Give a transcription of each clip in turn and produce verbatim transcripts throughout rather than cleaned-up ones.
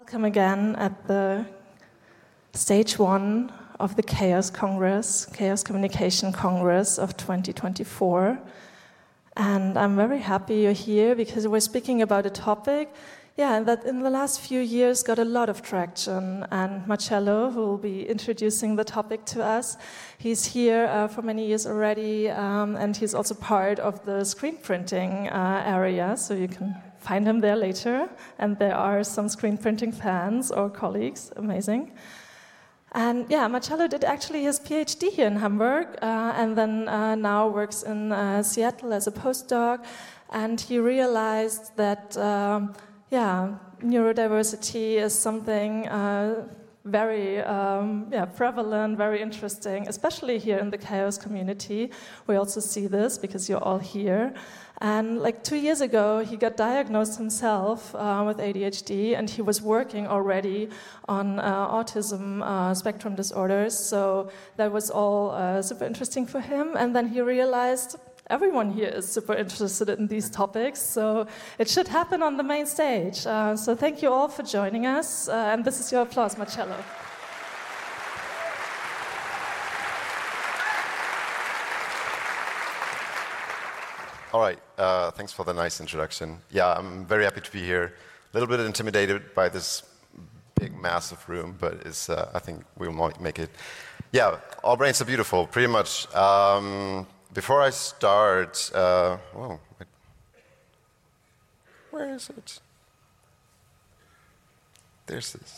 Welcome again at the stage one of the Chaos Congress, Chaos Communication Congress of twenty twenty-four. And I'm very happy you're here because we're speaking about a topic, yeah, that in the last few years got a lot of traction. And Marcello, who will be introducing the topic to us, he's here uh, for many years already, um, and he's also part of the screen printing uh, area, so you can find him there later. And there are some screen printing fans or colleagues, amazing. And yeah, Marcello did actually his PhD here in Hamburg, uh, and then uh, now works in uh, Seattle as a postdoc. And he realized that, um, yeah, neurodiversity is something uh, very um, yeah, prevalent, very interesting, especially here in the Chaos community. We also see this because you're all here. And like two years ago, he got diagnosed himself uh, with A D H D, and he was working already on uh, autism uh, spectrum disorders. So that was all uh, super interesting for him. And then he realized everyone here is super interested in these topics, so it should happen on the main stage. Uh, so thank you all for joining us, uh, and this is your applause, Marcello. All right, uh, thanks for the nice introduction. Yeah, I'm very happy to be here. A little bit intimidated by this big, massive room, but it's, uh, I think we'll make it. Yeah, all brains are beautiful, pretty much. Um, before I start, uh, whoa, wait. Where is it? There's this.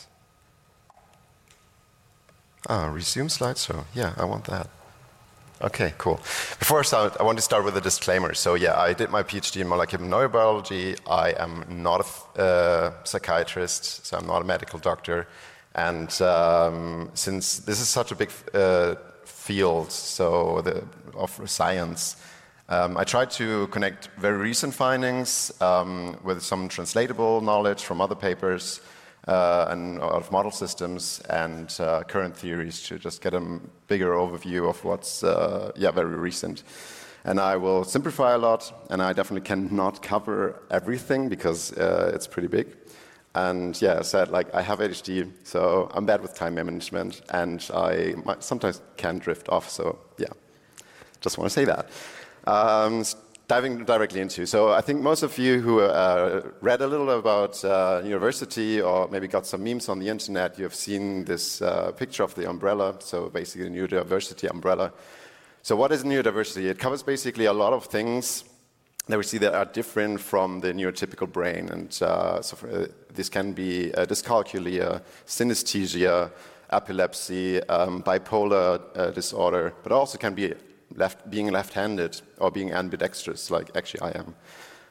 Ah, resume slideshow. Yeah, I want that. Okay, cool. Before I start, I want to start with a disclaimer. So yeah, I did my PhD in molecular neurobiology. I am not a uh, psychiatrist, so I'm not a medical doctor. And um, since this is such a big uh, field, so the, of science, um, I tried to connect very recent findings um, with some translatable knowledge from other papers uh, and out of model systems and uh, current theories to just get a bigger overview of what's uh, yeah very recent. And I will simplify a lot, and I definitely cannot cover everything because uh, it's pretty big. And yeah, I said, like, I have A D H D, so I'm bad with time management, and I might, sometimes can drift off, so yeah, just want to say that. Um, diving directly into, so I think most of you who uh, read a little about uh, university or maybe got some memes on the internet, you have seen this uh, picture of the umbrella, so basically the neurodiversity umbrella. So what is neurodiversity? It covers basically a lot of things that we see that are different from the neurotypical brain. And uh, so for, uh, this can be uh, dyscalculia, synesthesia, epilepsy, um, bipolar uh, disorder, but also can be left, being left-handed or being ambidextrous, like actually I am.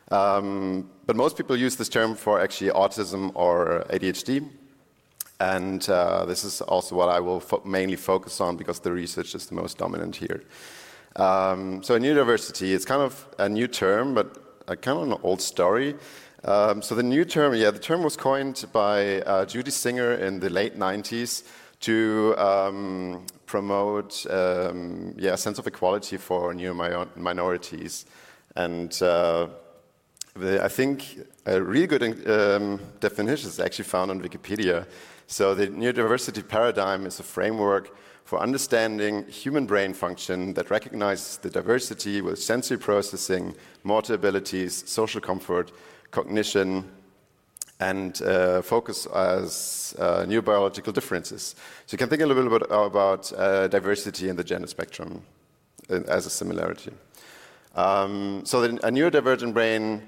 Um, but most people use this term for actually autism or A D H D. And uh, this is also what I will fo- mainly focus on because the research is the most dominant here. Um, so neurodiversity, it's kind of a new term, but a kind of an old story. Um, so the new term, yeah, the term was coined by uh, Judy Singer in the late nineties to um, promote um, yeah, a sense of equality for neuro-minorities. And uh, the, I think a really good um, definition is actually found on Wikipedia. So the neurodiversity paradigm is a framework for understanding human brain function that recognizes the diversity with sensory processing, motor abilities, social comfort, cognition, and uh, focus as uh, neurobiological differences. So you can think a little bit about uh, diversity in the gender spectrum as a similarity. Um, so the, a neurodivergent brain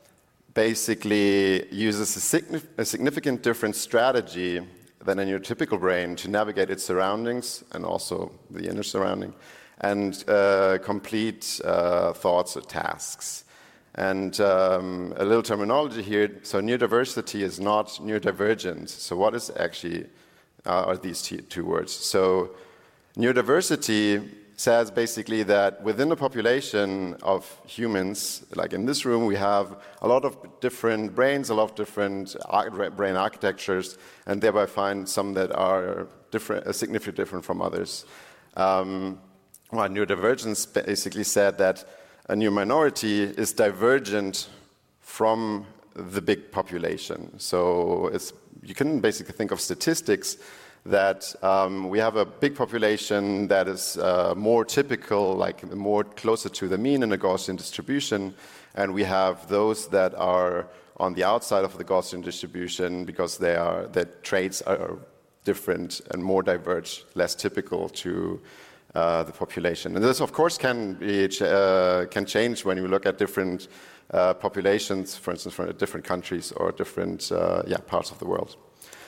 basically uses a, signif- a significant different strategy than a neurotypical brain to navigate its surroundings and also the inner surrounding and uh, complete uh, thoughts or tasks. And um, a little terminology here, so neurodiversity is not neurodivergent. So what is actually, uh, are these two, two words? So neurodiversity says basically that within a population of humans, like in this room, we have a lot of different brains, a lot of different brain architectures, and thereby find some that are different, uh, significantly different from others. Um, well, neurodivergence basically said that a new minority is divergent from the big population. So it's you can basically think of statistics that um, we have a big population that is uh, more typical, like more closer to the mean in a Gaussian distribution, and we have those that are on the outside of the Gaussian distribution because they are, their traits are different and more diverge, less typical to uh, the population. And this, of course, can be uh, can change when you look at different uh, populations, for instance, from different countries or different uh, yeah, parts of the world.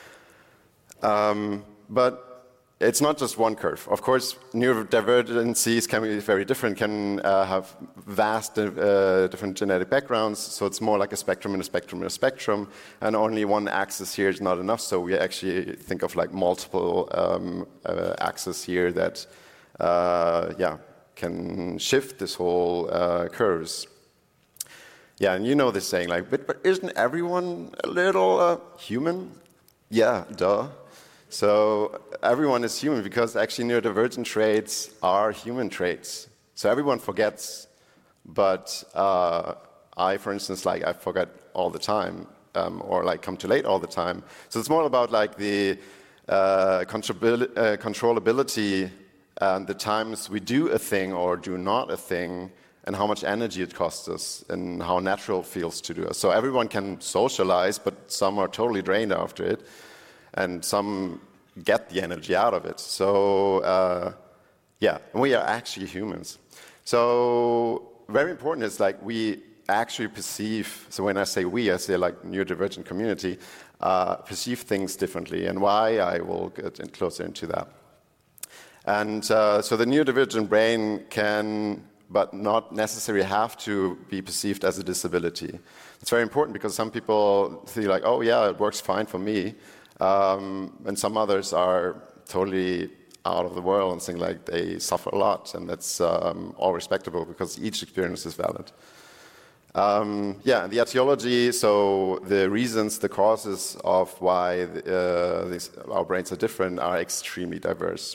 Um, but it's not just one curve. Of course, neurodivergencies can be very different, can uh, have vast uh, different genetic backgrounds, so it's more like a spectrum and a spectrum and a spectrum, and only one axis here is not enough, so we actually think of like multiple um, uh, axes here that uh, yeah, can shift this whole uh, curves. Yeah, and you know this saying, like, but, but isn't everyone a little uh, human? Yeah, duh. So everyone is human because actually neurodivergent traits are human traits. So everyone forgets, but uh, I, for instance, like I forget all the time, um, or like come too late all the time. So it's more about like the uh, controllability and the times we do a thing or do not a thing, and how much energy it costs us, and how natural it feels to do it. So everyone can socialize, but some are totally drained after it. And some get the energy out of it. So, uh, yeah, we are actually humans. So, very important is like we actually perceive, so when I say we, I say like neurodivergent community, uh, perceive things differently. And why, I will get in closer into that. And uh, so the neurodivergent brain can, but not necessarily have to be perceived as a disability. It's very important because some people think like, oh yeah, it works fine for me. Um, and some others are totally out of the world and think like they suffer a lot, and that's um, all respectable because each experience is valid. Um, yeah, the etiology, so the reasons, the causes of why uh, these, our brains are different are extremely diverse.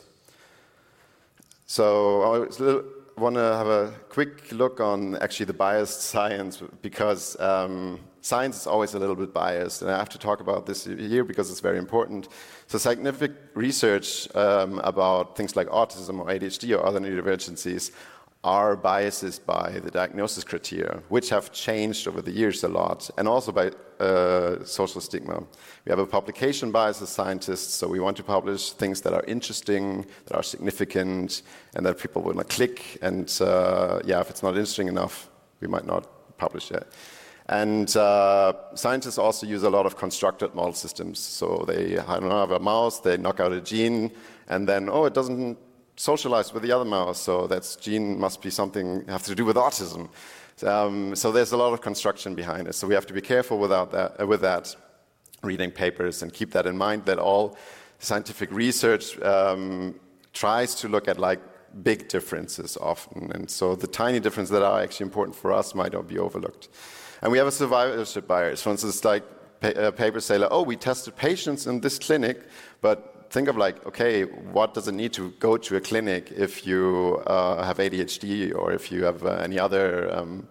So I want to have a quick look on actually the biased science, because um, science is always a little bit biased, and I have to talk about this here because it's very important. So scientific research um, about things like autism or A D H D or other neurodivergencies are biased by the diagnosis criteria, which have changed over the years a lot, and also by uh, social stigma. We have a publication bias as scientists, so we want to publish things that are interesting, that are significant, and that people will not click, and uh, yeah, if it's not interesting enough, we might not publish it. And uh, scientists also use a lot of constructed model systems. So they I don't know, have a mouse, they knock out a gene, and then, oh, it doesn't socialize with the other mouse, so that gene must be something have to do with autism. Um, so there's a lot of construction behind it. So we have to be careful without that, uh, with that, reading papers, and keep that in mind that all scientific research um, tries to look at like big differences often. And so the tiny differences that are actually important for us might not be overlooked. And we have a survivorship bias. For instance, like pa uh, papers say, like, oh, we tested patients in this clinic, but think of like, okay, what does it need to go to a clinic if you uh, have A D H D or if you have uh, any other um,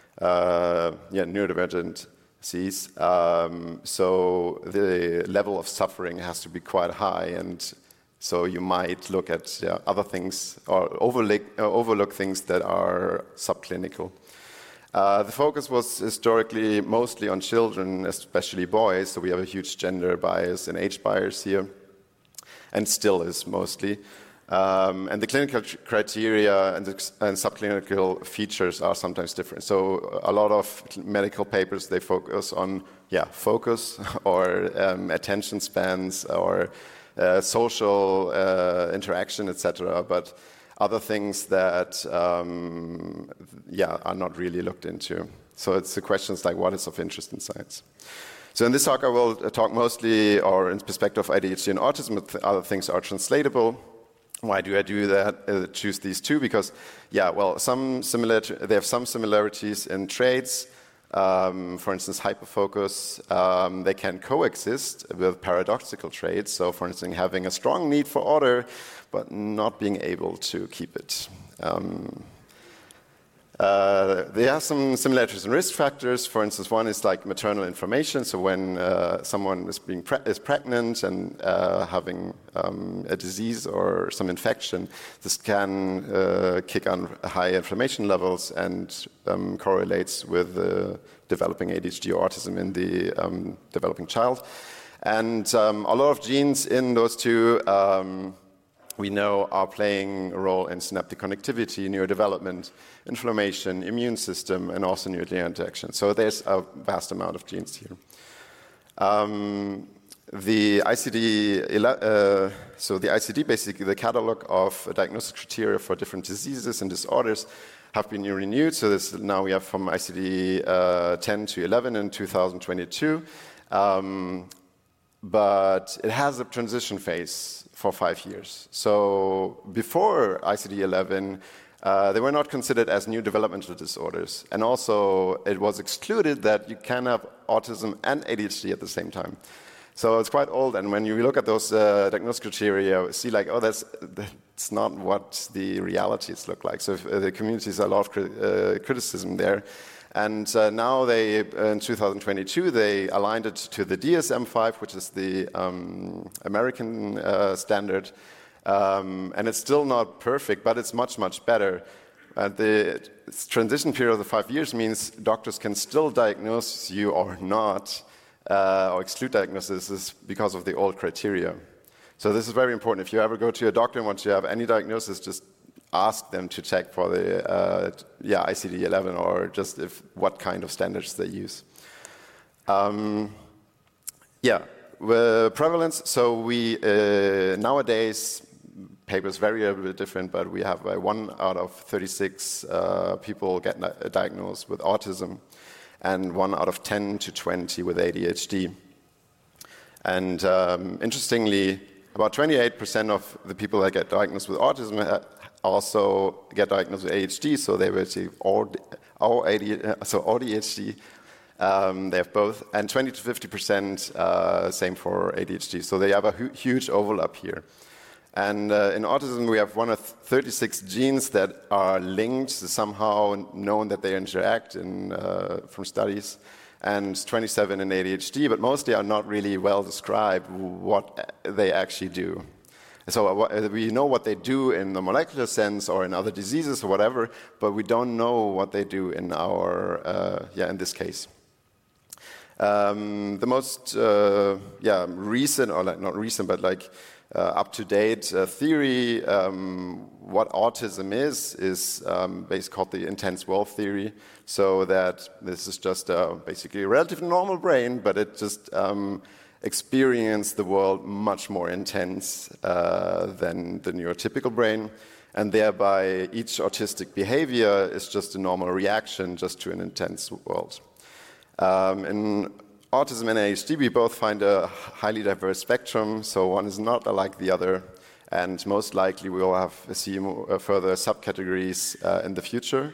uh, yeah, neurodivergent disease? Um, so the level of suffering has to be quite high, and so you might look at yeah, other things or overlook, uh, overlook things that are subclinical. Uh, the focus was historically mostly on children, especially boys, so we have a huge gender bias and age bias here, and still is mostly. Um, and the clinical criteria and, the, and subclinical features are sometimes different. So a lot of medical papers, they focus on, yeah, focus or um, attention spans or uh, social uh, interaction, et cetera. But other things that, um, yeah, are not really looked into. So it's the questions like, what is of interest in science? So in this talk, I will talk mostly, or in perspective of A D H D and autism, but other things are translatable. Why do I do that? Uh, choose these two because, yeah, well, some similar. They have some similarities in traits. Um, for instance, hyperfocus. Um, they can coexist with paradoxical traits. So, for instance, having a strong need for order, but not being able to keep it. Um, Uh, they have some similarities and risk factors. For instance, one is like maternal information. So when uh, someone is being pre is pregnant and uh, having um, a disease or some infection, this can uh, kick on high inflammation levels and um, correlates with uh, developing A D H D or autism in the um, developing child. And um, a lot of genes in those two um, we know are playing a role in synaptic connectivity, neurodevelopment, inflammation, immune system, and also nuclear interaction. So there's a vast amount of genes here. Um, the I C D, uh, so the I C D, basically the catalog of diagnostic criteria for different diseases and disorders, have been renewed. So this, now we have from I C D uh, ten to eleven in two thousand twenty-two. Um, but it has a transition phase for five years. So before I C D eleven, uh, they were not considered as new developmental disorders. And also, it was excluded that you can have autism and A D H D at the same time. So it's quite old, and when you look at those uh, diagnostic criteria, see like, oh, that's, that's not what the realities look like. So if, uh, the communities a lot of cri uh, criticism there. And uh, now they, in two thousand twenty-two, they aligned it to the D S M five, which is the um, American uh, standard. Um, and it's still not perfect, but it's much, much better. Uh, the transition period of the five years means doctors can still diagnose you or not, uh, or exclude diagnosis because of the old criteria. So this is very important. If you ever go to a doctor and want to have any diagnosis, just ask them to check for the uh, yeah, I C D eleven or just if what kind of standards they use. Um, yeah, the prevalence. So we uh, nowadays papers vary a bit different, but we have uh, one out of thirty-six uh, people get diagnosed with autism, and one out of ten to twenty with A D H D. And um, interestingly, about twenty-eight percent of the people that get diagnosed with autism also get diagnosed with A D H D, so they will see all, all A D, so A D H D. Um, they have both, and twenty to fifty percent uh, same for A D H D. So they have a hu huge overlap here. And uh, in autism, we have one of thirty-six genes that are linked, somehow known that they interact in, uh, from studies, and twenty-seven in A D H D, but mostly are not really well described what they actually do. So uh, we know what they do in the molecular sense or in other diseases or whatever, but we don't know what they do in our, uh, yeah, in this case. Um, the most, uh, yeah, recent, or like not recent, but like uh, up-to-date uh, theory, um, what autism is, is um, basically called the intense world theory. So that this is just uh, basically a relatively normal brain, but it just um, experience the world much more intense uh, than the neurotypical brain, and thereby each autistic behavior is just a normal reaction just to an intense world. Um, in autism and A D H D, we both find a highly diverse spectrum, so one is not like the other, and most likely we will have see more, further subcategories uh, in the future.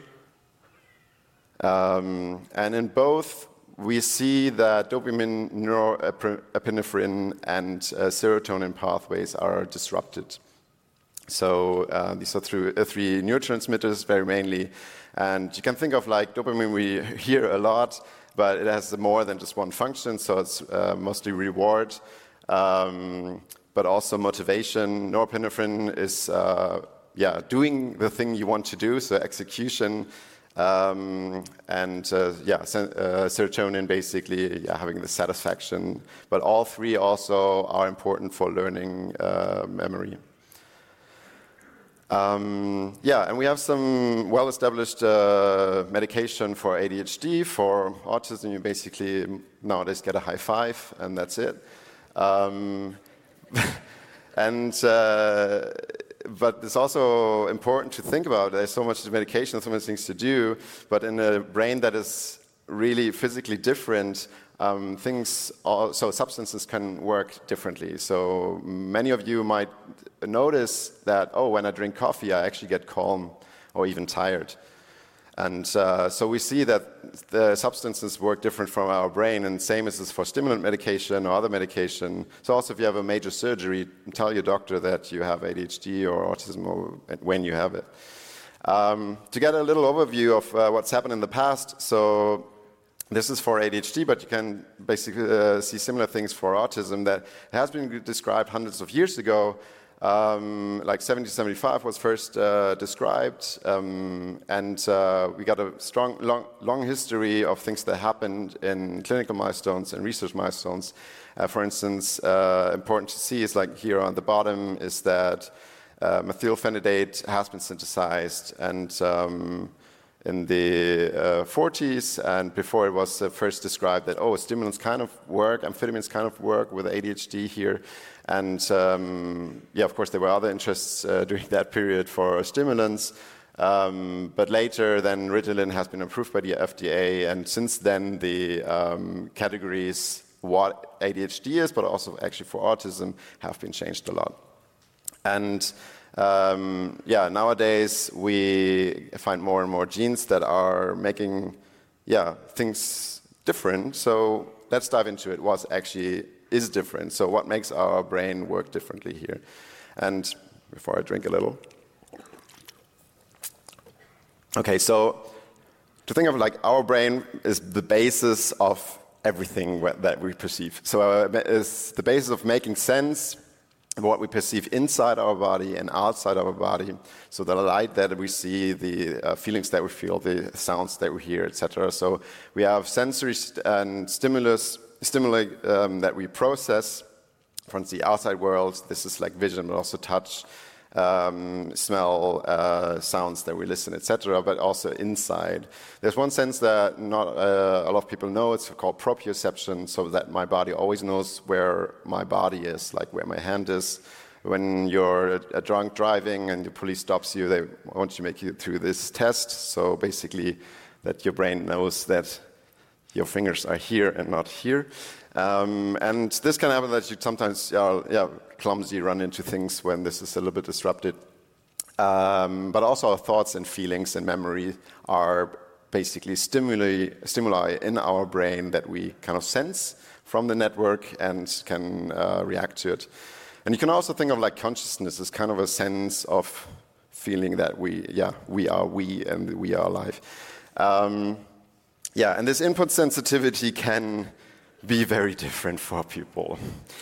Um, and in both, we see that dopamine, norepinephrine, and uh, serotonin pathways are disrupted. So uh, these are through, uh, three neurotransmitters, very mainly. And you can think of like dopamine, we hear a lot, but it has more than just one function. So it's uh, mostly reward, um, but also motivation. Norepinephrine is uh, yeah, doing the thing you want to do, so execution. Um, and uh, yeah, uh, serotonin basically yeah, having the satisfaction, but all three also are important for learning uh, memory. Um, yeah, and we have some well-established uh, medication for A D H D. For autism, you basically nowadays get a high five, and that's it. Um, and uh, But it's also important to think about. There's so much medication, so many things to do, but in a brain that is really physically different, um, things, all, so substances can work differently. So many of you might notice that, oh, when I drink coffee, I actually get calm or even tired. And uh, so we see that the substances work different from our brain, and same as this for stimulant medication or other medication. So also if you have a major surgery, tell your doctor that you have A D H D or autism or when you have it. Um, to get a little overview of uh, what's happened in the past, so this is for A D H D, but you can basically uh, see similar things for autism that has been described hundreds of years ago. Um, like seventeen seventy-five was first uh, described, um, and uh, we got a strong, long, long history of things that happened in clinical milestones and research milestones. Uh, for instance, uh, important to see is like here on the bottom is that uh, methylphenidate has been synthesized, and um, in the uh, forties, and before it was uh, first described that, oh, stimulants kind of work, amphetamines kind of work with A D H D here. And um, yeah, of course, there were other interests uh, during that period for stimulants. Um, but later, then Ritalin has been approved by the F D A. And since then, the um, categories, what A D H D is, but also actually for autism, have been changed a lot. And um, yeah, nowadays, we find more and more genes that are making yeah, things different. So let's dive into it. What's actually is different. So what makes our brain work differently here? And before I drink a little. Okay, so to think of like our brain is the basis of everything that we perceive. So uh, it's the basis of making sense of what we perceive inside our body and outside our body. So the light that we see, the uh, feelings that we feel, the sounds that we hear, et cetera. So we have sensory st- and stimulus stimuli um, that we process from the outside world. This is like vision, but also touch, um, smell, uh, sounds that we listen, et cetera. But also inside. There's one sense that not uh, a lot of people know. It's called proprioception, so that my body always knows where my body is, like where my hand is. When you're a drunk driving and the police stops you, they want to make you through this test. So basically, that your brain knows that your fingers are here and not here. Um, and this can happen that you sometimes, uh, yeah, clumsy, run into things when this is a little bit disrupted. Um, but also our thoughts and feelings and memory are basically stimuli, stimuli in our brain that we kind of sense from the network and can uh, react to it. And you can also think of like consciousness as kind of a sense of feeling that we, yeah, we are we and we are alive. Um, Yeah, and this input sensitivity can be very different for people.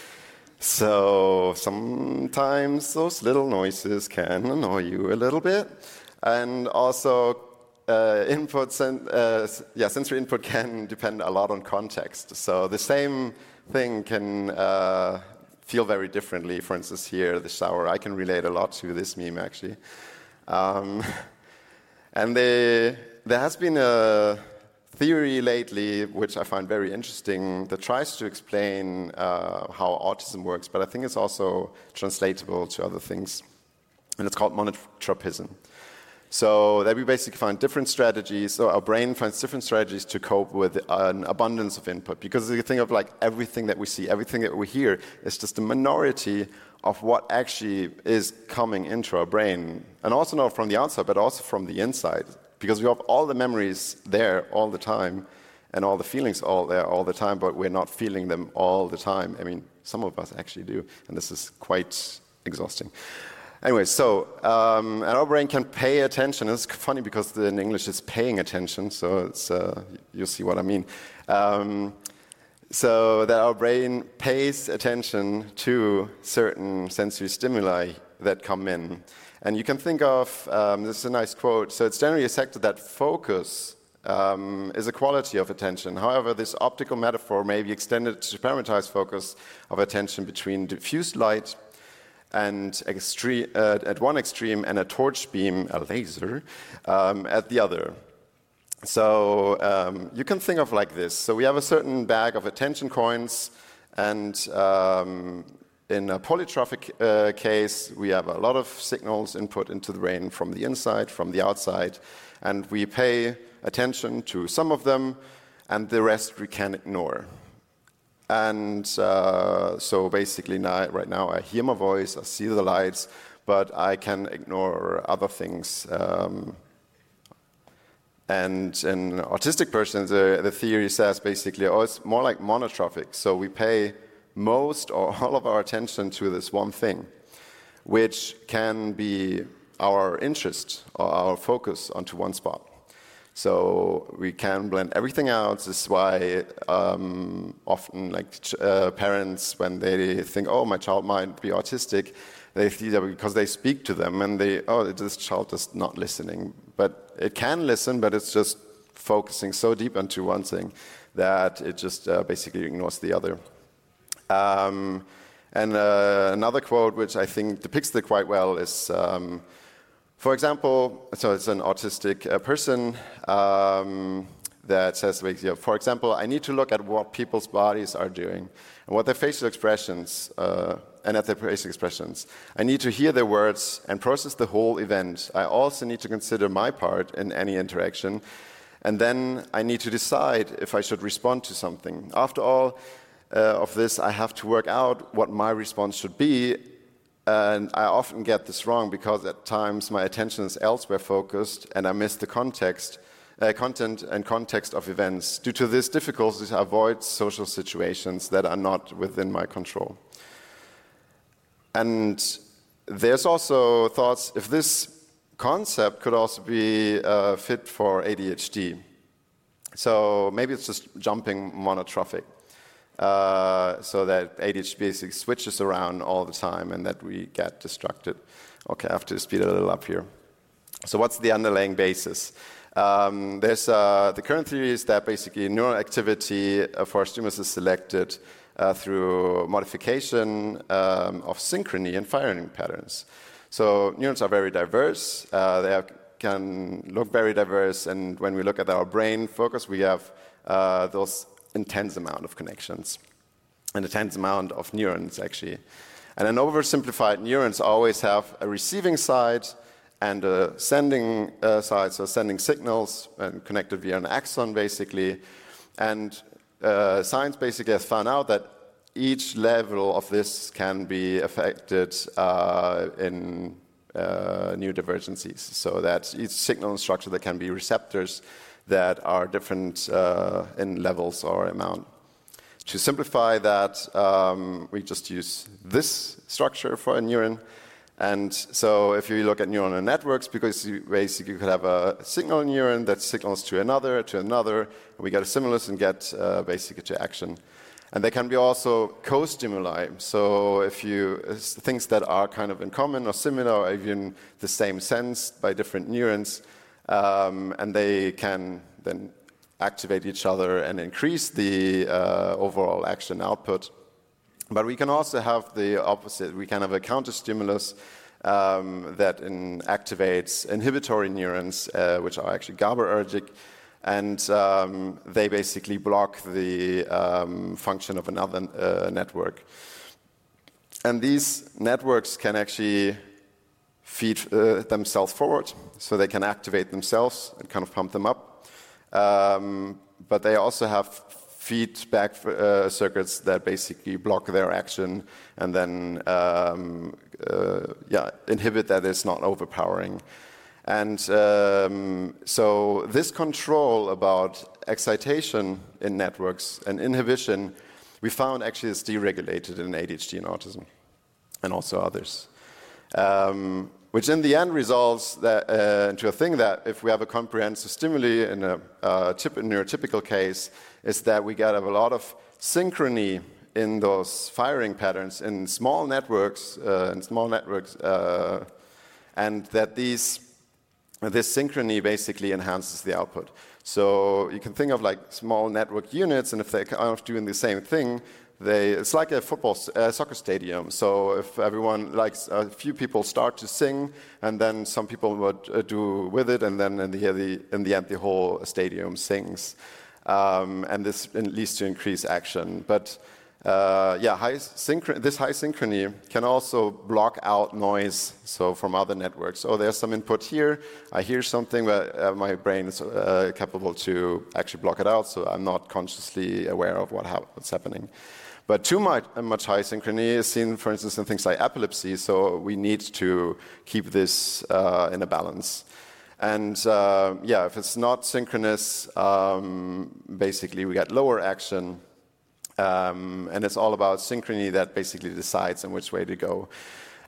So sometimes those little noises can annoy you a little bit. And also uh, input, sen- uh, yeah, sensory input can depend a lot on context. So the same thing can uh, feel very differently. For instance, here, the shower, I can relate a lot to this meme, actually. Um, and they, there has been a theory lately, which I find very interesting, that tries to explain uh, how autism works, but I think it's also translatable to other things. And it's called monotropism. So that we basically find different strategies, so our brain finds different strategies to cope with an abundance of input. Because if you think of like everything that we see, everything that we hear, is just a minority of what actually is coming into our brain. And also not from the outside, but also from the inside. Because we have all the memories there all the time, and all the feelings all there all the time, but we're not feeling them all the time. I mean, some of us actually do, and this is quite exhausting. Anyway, so um, and our brain can pay attention. It's funny because in English it's paying attention, so it's, uh, you'll see what I mean. Um, so that our brain pays attention to certain sensory stimuli that come in. And you can think of, um, this is a nice quote, so it's generally accepted that focus um, is a quality of attention. However, this optical metaphor may be extended to parameterize focus of attention between diffuse light and extreme, uh, at one extreme and a torch beam, a laser, um, at the other. So um, you can think of like this. So we have a certain bag of attention coins, and um, in a polytrophic uh, case, we have a lot of signals input into the brain from the inside, from the outside, and we pay attention to some of them, and the rest we can ignore. And uh, so basically now, right now I hear my voice, I see the lights, but I can ignore other things. Um, and in autistic persons, the, the theory says basically, oh, it's more like monotrophic. So we pay most or all of our attention to this one thing, which can be our interest or our focus onto one spot. So we can blend everything out. This is why um, often, like uh, parents, when they think, "Oh, my child might be autistic," they feel that because they speak to them and they, "Oh, this child is not listening." But it can listen, but it's just focusing so deep into one thing that it just uh, basically ignores the other. Um, and uh, another quote, which I think depicts it quite well, is. Um, For example, so it's an autistic uh, person um, that says, for example, I need to look at what people's bodies are doing and what their facial expressions, uh, and at their facial expressions. I need to hear their words and process the whole event. I also need to consider my part in any interaction, and then I need to decide if I should respond to something. After all uh, of this, I have to work out what my response should be. And I often get this wrong because at times my attention is elsewhere focused and I miss the context, uh, content and context of events. Due to this difficulty, I avoid social situations that are not within my control. And there's also thoughts if this concept could also be uh, fit for A D H D. So maybe it's just jumping monotropic. Uh, so that A D H D basically switches around all the time and that we get distracted. Okay, I have to speed it a little up here. So what's the underlying basis? Um, there's uh, the current theory is that basically neural activity for stimulus is selected uh, through modification um, of synchrony and firing patterns. So neurons are very diverse. Uh, they have, can look very diverse, and when we look at our brain focus, we have uh, those intense amount of connections, an intense amount of neurons, actually. And an oversimplified neurons always have a receiving side and a sending uh, side, so sending signals and connected via an axon, basically. And uh, science basically has found out that each level of this can be affected uh, in uh, neurodivergencies, so that each signal and structure that can be receptors that are different uh, in levels or amount. To simplify that, um, we just use this structure for a neuron. And so if you look at neuronal networks, because you basically could have a signal neuron that signals to another, to another, and we get a stimulus and get uh, basically to action. And they can be also co-stimuli. So if you, things that are kind of in common or similar or even the same sense by different neurons, Um, and they can then activate each other and increase the uh, overall action output. But we can also have the opposite. We can have a counter-stimulus um, that in activates inhibitory neurons, uh, which are actually GABAergic, and um, they basically block the um, function of another uh, network. And these networks can actually feed uh, themselves forward, so they can activate themselves and kind of pump them up. Um, but they also have feedback uh, circuits that basically block their action and then um, uh, yeah, inhibit that it's not overpowering. And um, so this control about excitation in networks and inhibition, we found actually is deregulated in A D H D and autism, and also others. Um, which in the end results that, uh, into a thing that if we have a comprehensive stimuli in a uh, typ neurotypical case, is that we get a lot of synchrony in those firing patterns in small networks, uh, in small networks, uh, and that these, this synchrony basically enhances the output. So you can think of like small network units, and if they're kind of doing the same thing, They, it's like a football, uh, soccer stadium. So if everyone, like a few people start to sing, and then some people would uh, do with it, and then in the, the, in the end, the whole stadium sings. Um, and this leads to increased action. But uh, yeah, high this high synchrony can also block out noise, so from other networks. Oh, there's some input here. I hear something, but uh, my brain is uh, capable to actually block it out, so I'm not consciously aware of what ha what's happening. But too much, much high synchrony is seen, for instance, in things like epilepsy, so we need to keep this uh, in a balance. And uh, yeah, if it's not synchronous, um, basically we get lower action, um, and it's all about synchrony that basically decides in which way to go.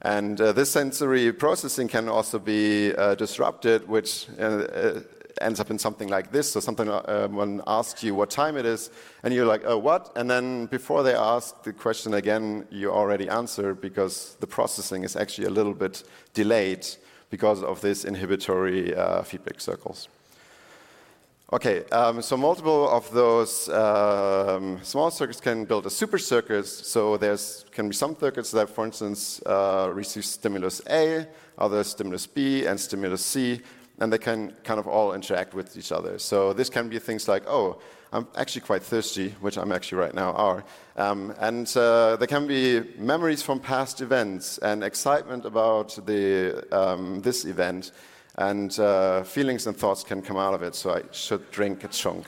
And uh, this sensory processing can also be uh, disrupted, which uh, uh, ends up in something like this. So something uh, one asks you what time it is, and you're like, oh, what? And then before they ask the question again, you already answer because the processing is actually a little bit delayed because of these inhibitory uh, feedback circles. Okay, um, so multiple of those um, small circuits can build a super circuit. So there's can be some circuits that, for instance, uh, receive stimulus A, others stimulus B, and stimulus C, and they can kind of all interact with each other. So this can be things like, oh, I'm actually quite thirsty, which I'm actually right now are. Um, and uh, there can be memories from past events and excitement about the, um, this event. And uh, feelings and thoughts can come out of it, so I should drink a chunk.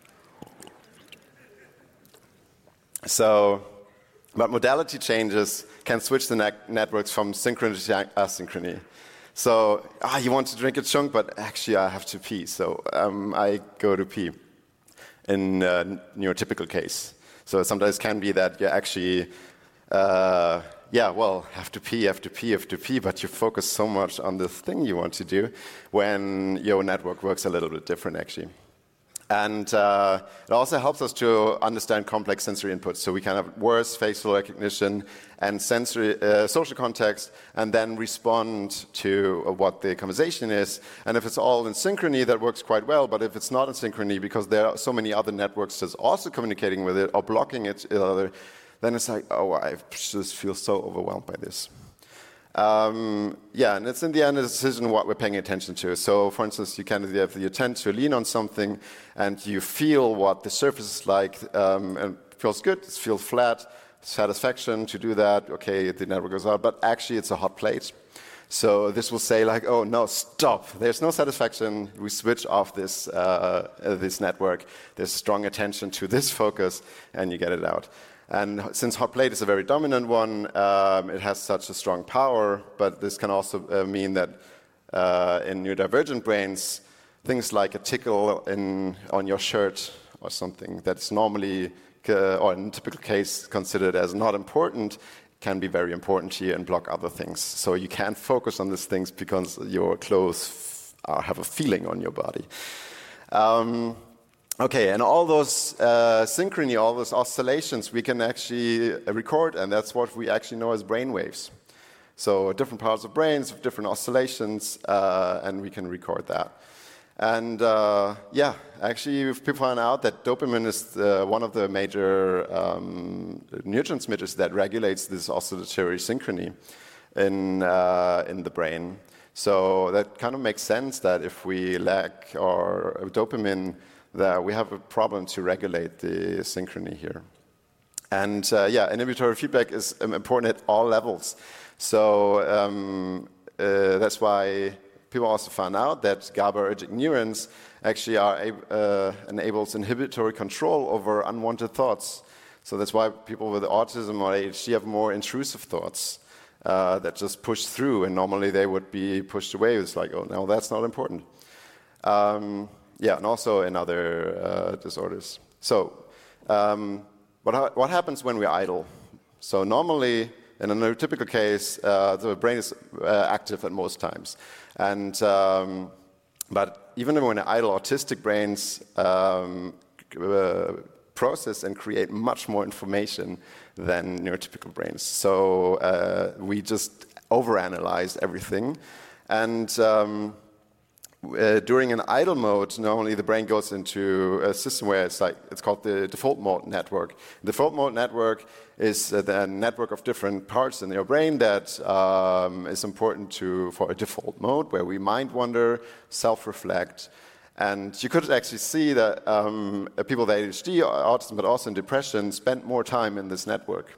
So, but modality changes can switch the ne networks from synchrony to asynchrony. So, ah, you want to drink a chunk, but actually I have to pee, so um, I go to pee in a neurotypical case. So sometimes it can be that you actually uh, yeah, well, have to pee, have to pee, have to pee, but you focus so much on the thing you want to do when your network works a little bit different, actually. And uh, it also helps us to understand complex sensory inputs. So we can have worse facial recognition and sensory, uh, social context, and then respond to uh, what the conversation is. And if it's all in synchrony, that works quite well. But if it's not in synchrony, because there are so many other networks that's also communicating with it or blocking it, uh, then it's like, oh, I just feel so overwhelmed by this. Um, yeah, and it's in the end a decision what we're paying attention to. So, for instance, you can have the intent to lean on something, and you feel what the surface is like, um, and it feels good, it feels flat, satisfaction to do that, okay, the network goes out, but actually it's a hot plate. So this will say like, oh no, stop, there's no satisfaction, we switch off this, uh, this network, there's strong attention to this focus, and you get it out. And since hot plate is a very dominant one, um, it has such a strong power, but this can also uh, mean that uh, in neurodivergent brains, things like a tickle in, on your shirt or something that's normally, uh, or in a typical case, considered as not important, can be very important to you and block other things. So you can't focus on these things because your clothes f- have a feeling on your body. Um, Okay, and all those uh, synchrony, all those oscillations, we can actually record, and that's what we actually know as brain waves. So different parts of brains with different oscillations, uh, and we can record that. And uh, yeah, actually, people found out that dopamine is uh, one of the major um, neurotransmitters that regulates this oscillatory synchrony in uh, in the brain. So that kind of makes sense that if we lack our dopamine, that we have a problem to regulate the synchrony here. And uh, yeah, inhibitory feedback is um, important at all levels. So um, uh, that's why people also found out that GABAergic neurons actually are uh, enables inhibitory control over unwanted thoughts. So that's why people with autism or A D H D have more intrusive thoughts uh, that just push through, and normally they would be pushed away. It's like, oh, no, that's not important. Um, Yeah, and also in other uh, disorders. So, um, what, ha what happens when we idle? So normally, in a neurotypical case, uh, the brain is uh, active at most times. And, um, but even when idle, autistic brains um, uh, process and create much more information than neurotypical brains. So uh, we just overanalyze everything. And um, Uh, during an idle mode, normally the brain goes into a system where it's like it's called the default mode network. The default mode network is uh, the network of different parts in your brain that um, is important to for a default mode where we mind wander, self-reflect, and you could actually see that um, people with A D H D, autism, but also in depression, spend more time in this network.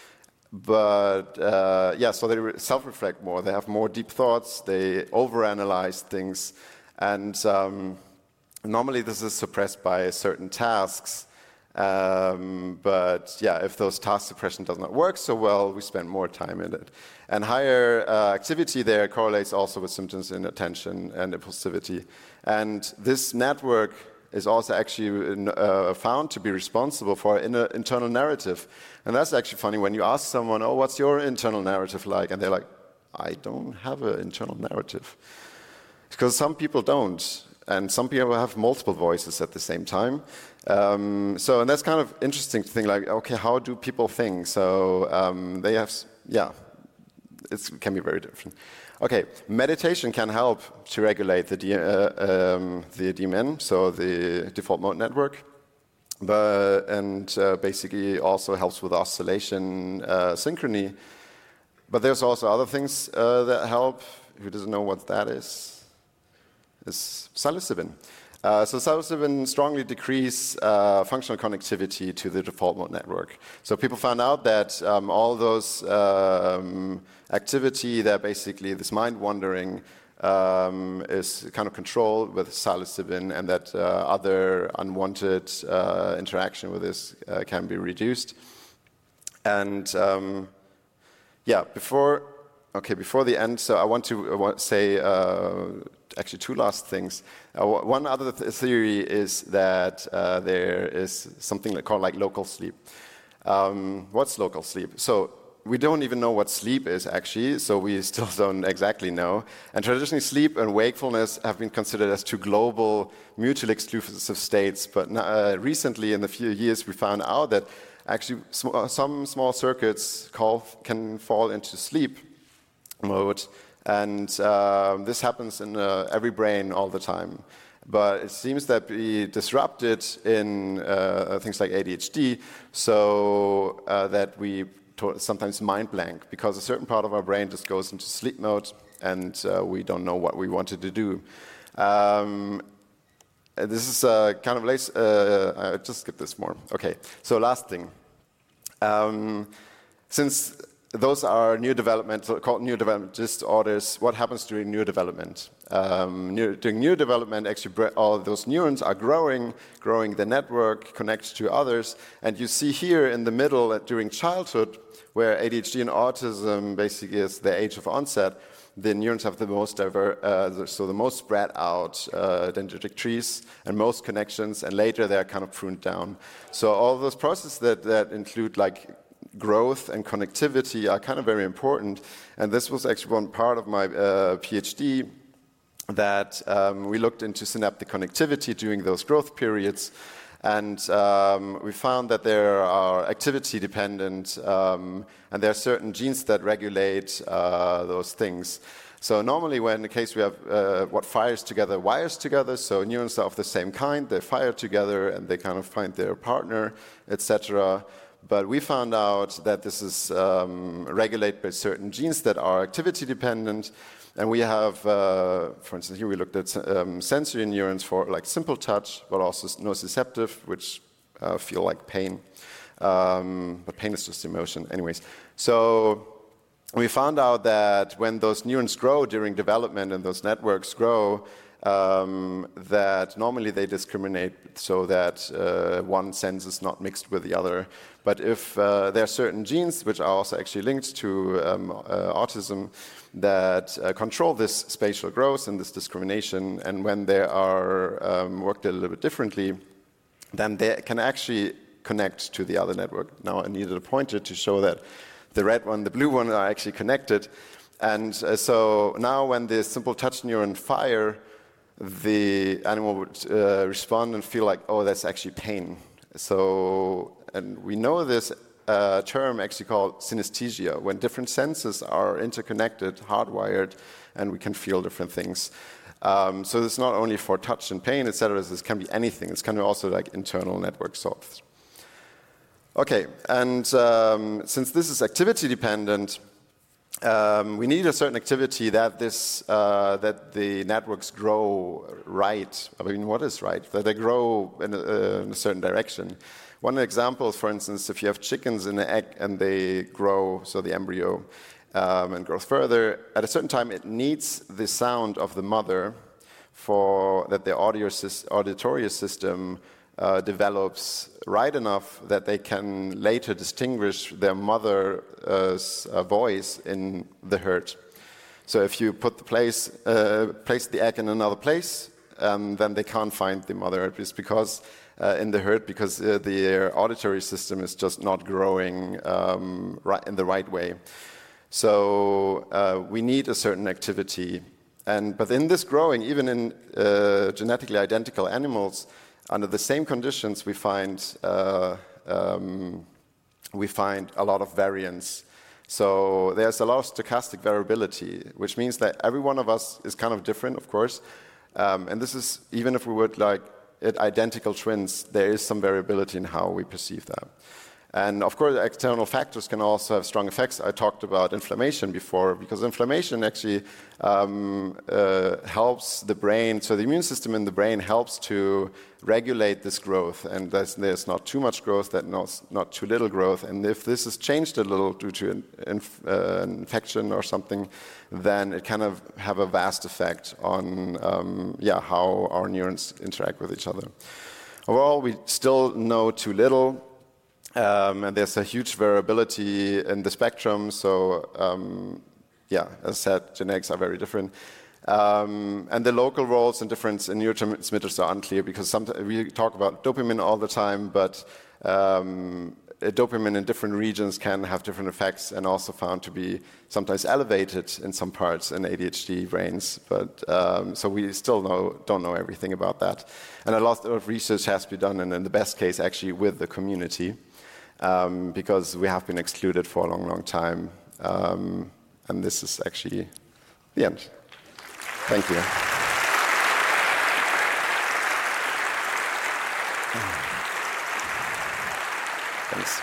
But uh, yeah, so they self-reflect more. They have more deep thoughts. They overanalyze things. And um, normally this is suppressed by certain tasks. Um, but yeah, if those task suppression does not work so well, we spend more time in it. And higher uh, activity there correlates also with symptoms in attention and impulsivity. And this network is also actually uh, found to be responsible for an internal narrative. And that's actually funny when you ask someone, oh, what's your internal narrative like? And they're like, I don't have an internal narrative. Because some people don't, and some people have multiple voices at the same time. Um, so, and that's kind of interesting to think like, okay, how do people think? So um, they have, yeah, it can be very different. Okay, meditation can help to regulate the, D, uh, um, the D M N, so the default mode network, but, and uh, basically also helps with oscillation uh, synchrony. But there's also other things uh, that help. Who doesn't know what that is? It's psilocybin. Uh, so psilocybin strongly decrease uh, functional connectivity to the default mode network. So people found out that um, all those um, activity that basically this mind wandering um, is kind of controlled with psilocybin, and that uh, other unwanted uh, interaction with this uh, can be reduced. And um, yeah, before okay, before the end, so I want to uh, say. Uh, Actually, two last things. Uh, one other th theory is that uh, there is something called like local sleep. Um, what's local sleep? So we don't even know what sleep is actually, so we still don't exactly know. And traditionally, sleep and wakefulness have been considered as two global, mutually exclusive states. But uh, recently, in the few years, we found out that actually sm some small circuits call, can fall into sleep mode. And uh, this happens in uh, every brain all the time. But it seems that we disrupt it in uh, things like A D H D, so uh, that we sometimes mind blank, because a certain part of our brain just goes into sleep mode, and uh, we don't know what we wanted to do. Um, this is uh, kind of late. Uh, I'll just skip this more. Okay, so last thing. Um, since those are neurodevelopmental, called neurodevelopmental disorders. What happens during neurodevelopment? Um, new, during neurodevelopment, actually, all those neurons are growing, growing the network, connected to others. And you see here in the middle, that during childhood, where A D H D and autism basically is the age of onset, the neurons have the most diverse, uh, so the most spread out uh, dendritic trees and most connections, and later they're kind of pruned down. So all those processes that, that include like growth and connectivity are kind of very important. And this was actually one part of my uh, PhD, that um, we looked into synaptic connectivity during those growth periods. And um, we found that there are activity dependent, um, and there are certain genes that regulate uh, those things. So normally when in the case we have uh, what fires together wires together, so neurons are of the same kind, they fire together and they kind of find their partner, et cetera. But we found out that this is um, regulated by certain genes that are activity dependent. And we have, uh, for instance, here we looked at um, sensory neurons for like simple touch, but also nociceptive, which uh, feel like pain. Um, but pain is just emotion anyways. So we found out that when those neurons grow during development and those networks grow, Um, that normally they discriminate so that uh, one sense is not mixed with the other. But if uh, there are certain genes, which are also actually linked to um, uh, autism, that uh, control this spatial growth and this discrimination, and when they are um, worked a little bit differently, then they can actually connect to the other network. Now I needed a pointer to show that the red one, the blue one are actually connected. And uh, so now when the simple touch neuron fire, the animal would uh, respond and feel like, oh, that's actually pain. So, and we know this uh, term actually called synesthesia, when different senses are interconnected, hardwired, and we can feel different things. Um, so it's not only for touch and pain, et cetera. This can be anything. It's kind of also like internal network software. Okay, and um, since this is activity dependent, Um, we need a certain activity that this uh, that the networks grow right. I mean, what is right? That they grow in a, uh, in a certain direction. One example, for instance, if you have chickens in an egg and they grow, so the embryo, um, and grows further, at a certain time it needs the sound of the mother for that the audio auditory system uh, develops right enough that they can later distinguish their mother's uh, voice in the herd. So if you put the place, uh, place the egg in another place, um, then they can't find the mother. It's because uh, in the herd, because uh, their auditory system is just not growing um, right in the right way. So uh, we need a certain activity. And, but in this growing, even in uh, genetically identical animals, under the same conditions, we find, uh, um, we find a lot of variance. So there's a lot of stochastic variability, which means that every one of us is kind of different, of course. Um, and this is, even if we would like it identical twins, there is some variability in how we perceive that. And of course, external factors can also have strong effects. I talked about inflammation before, because inflammation actually um, uh, helps the brain. So the immune system in the brain helps to regulate this growth. And there's, there's not too much growth, that not, not too little growth. And if this is changed a little due to an inf uh, infection or something, then it kind of have a vast effect on um, yeah, how our neurons interact with each other. Overall, we still know too little. Um, and there's a huge variability in the spectrum. So, um, yeah, as I said, genetics are very different. Um, and the local roles and difference in neurotransmitters are unclear, because sometimes we talk about dopamine all the time, but um, dopamine in different regions can have different effects, and also found to be sometimes elevated in some parts in A D H D brains. But um, so we still know, don't know everything about that. And a lot of research has to be done, and in the best case, actually with the community. Um, because we have been excluded for a long, long time. Um, and this is actually the end. Thank you. Thanks.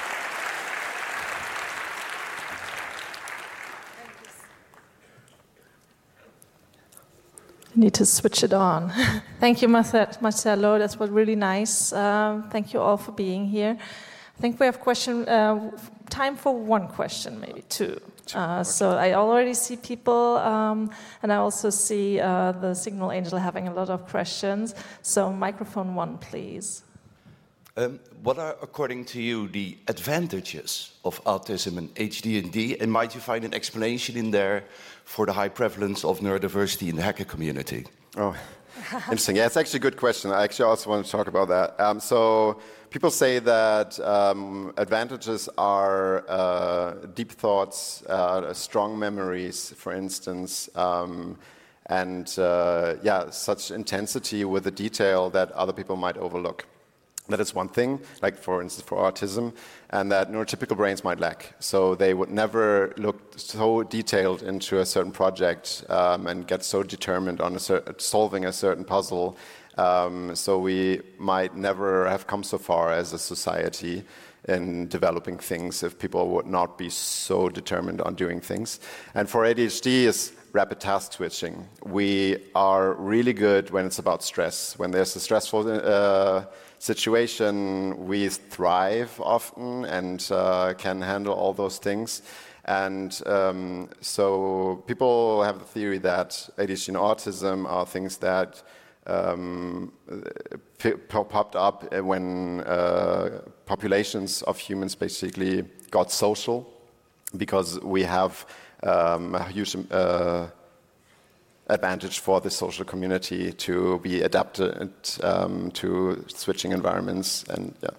You need to switch it on. Thank you, Marcelo. That was really nice. Um, thank you all for being here. I think we have question, uh, time for one question, maybe two. Uh, so I already see people, um, and I also see uh, the Signal Angel having a lot of questions. So microphone one, please. Um, what are, according to you, the advantages of autism and H D and D? And might you find an explanation in there for the high prevalence of neurodiversity in the hacker community? Oh, interesting. Yeah, it's actually a good question. I actually also want to talk about that. Um, so. People say that um, advantages are uh, deep thoughts, uh, strong memories, for instance, um, and uh, yeah, such intensity with the detail that other people might overlook. That is one thing, like for instance for autism, and that neurotypical brains might lack. So they would never look so detailed into a certain project um, and get so determined on a cer- solving a certain puzzle. Um, so we might never have come so far as a society in developing things if people would not be so determined on doing things. And for A D H D is rapid task switching. We are really good when it's about stress. When there's a stressful uh, situation, we thrive often and uh, can handle all those things. And um, so people have the theory that A D H D and autism are things that Um, popped up when uh, populations of humans basically got social, because we have um, a huge uh, advantage for the social community to be adapted um, to switching environments. And yeah.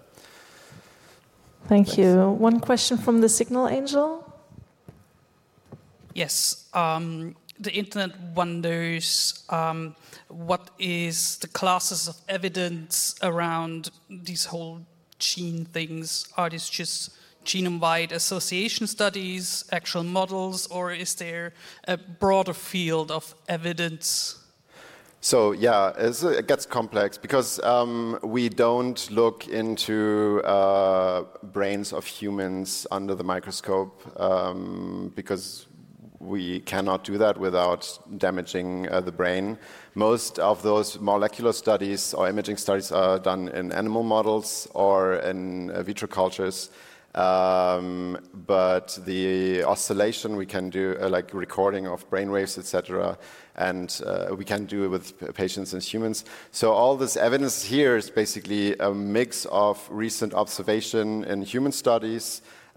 Thank Thanks. you. One question from the Signal Angel. Yes. Um, the internet wonders um, what is the classes of evidence around these whole gene things. Are these just genome-wide association studies, actual models, or is there a broader field of evidence? So yeah, it's, it gets complex because um, we don't look into uh, brains of humans under the microscope um, because we cannot do that without damaging uh, the brain. Most of those molecular studies or imaging studies are done in animal models or in uh, vitro cultures. Um, but the oscillation we can do, uh, like recording of brainwaves, et cetera, and uh, we can do it with patients and humans. So all this evidence here is basically a mix of recent observation in human studies,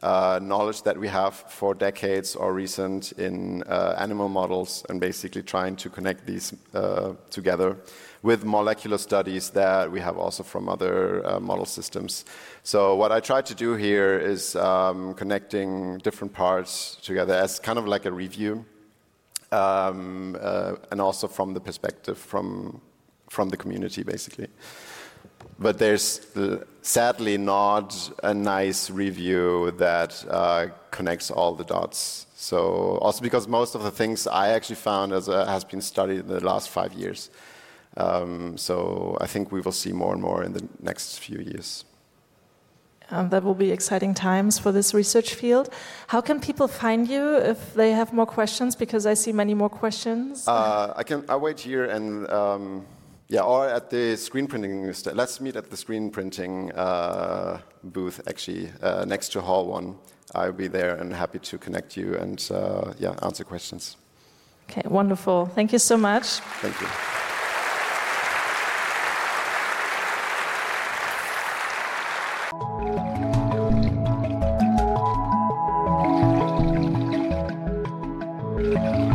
uh, knowledge that we have for decades or recent in uh, animal models, and basically trying to connect these uh, together with molecular studies that we have also from other uh, model systems. So what I tried to do here is um, connecting different parts together as kind of like a review, um, uh, and also from the perspective from from the community, basically. But there's sadly not a nice review that uh, connects all the dots. So also because most of the things I actually found as a, has been studied in the last five years. Um, so I think we will see more and more in the next few years. Um, that will be exciting times for this research field. How can people find you if they have more questions? Because I see many more questions. Uh, I can. I wait here and um, yeah, or at the screen printing. St- let's meet at the screen printing uh, booth, actually, uh, next to Hall One. I'll be there and happy to connect you and uh, yeah, answer questions. Okay, wonderful. Thank you so much. Thank you. Thank you.